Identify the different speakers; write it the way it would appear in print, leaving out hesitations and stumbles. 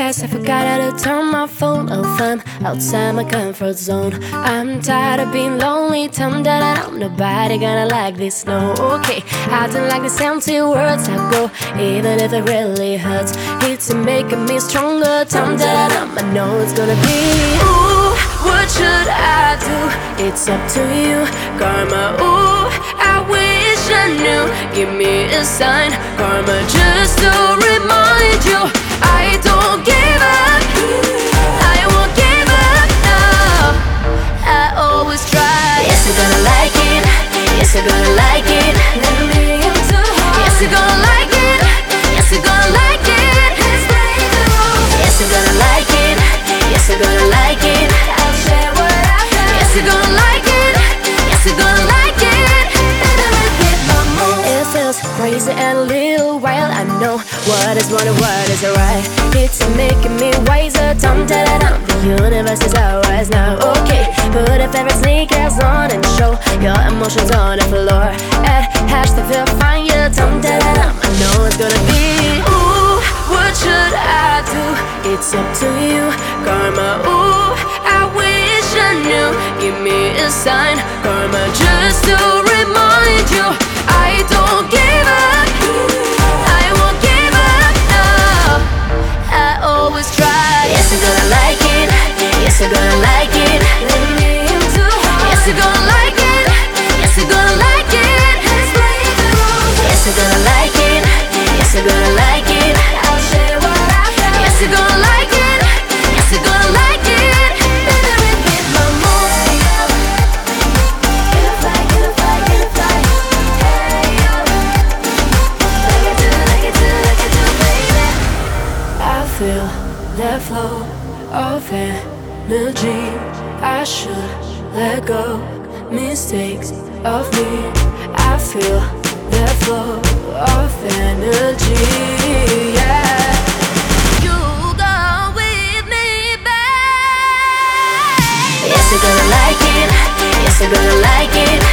Speaker 1: guess I forgot how to turn my phone off. I'm outside my comfort zone. I'm tired of being lonely. Tum-da-da-dum, nobody gonna like this, no. Okay, I don't like the empty words I go, even if it really hurts. It's making me stronger. Tum-da-da-dum, I know it's gonna be. Ooh, what should I do? It's up to you, karma. Ooh, I wish I knew. Give me a sign, karma, just to remind you I don't give up. I won't give up, no. I always try. Yes, you're gonna like it. Yes, you're gonna like it. Yes, you're gonna like it. Yes, you're gonna like it. Yes, you're gonna like it. Yes, you're gonna like it. I'll share what I feel. Yes, you're gonna like it. Yes, you're gonna like it. It feels crazy and a little wild. I know what is wrong and what is right. It's making me wiser. Dum-da-da-dum, the universe is ours now. Okay, put a favorite sneakers on and show your emotions on the floor. At hashtag feel fine, yeah. Dum-da-da-dum, I know it's gonna be. Ooh, what should I do? It's up to you, karma. Ooh, I wish I knew. Give me a sign, karma, just to remind you I don't give up. I won't give up, no. I always try. Yes, you're gonna like it. Yes, you're gonna like it. Yes, you're gonna like it. Yes, you're gonna like it. Yes, you're gonna like it. Yes, you're gonna like it. I'll share what I feel. Yes, you're gonna like it. Yes, you're gonna like it. Better hit my mood. Get a fly, get a fly, get a fly. Hey, yo. Like it do, baby. I feel the flow of energy. I should let go mistakes of me. I feel the flow of energy, yeah. You go with me, babe. Yes, you're gonna like it. Yes, you're gonna like it.